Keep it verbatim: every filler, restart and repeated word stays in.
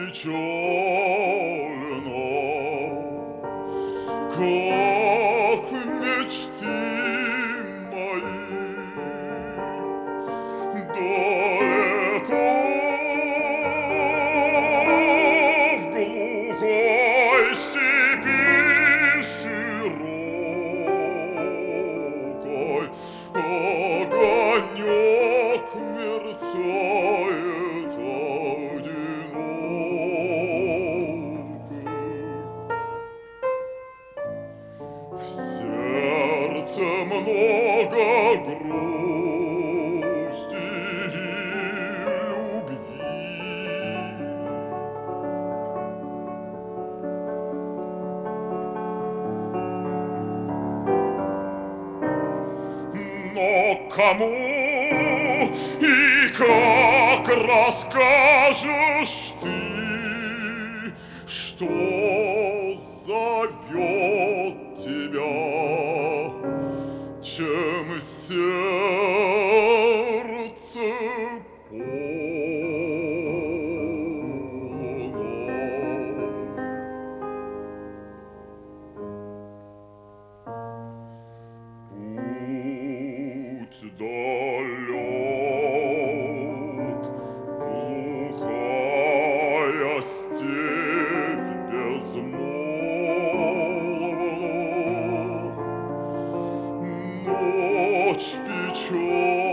печально, как мечты мои далеко в глухой степи широкой огонек мерцает одиноко. В сердце много грусти и любви. Но кому и как расскажешь ты, что зовет тебя, чем сердце полно? Путь далек, глухая степь безмолвна, ночь печальна.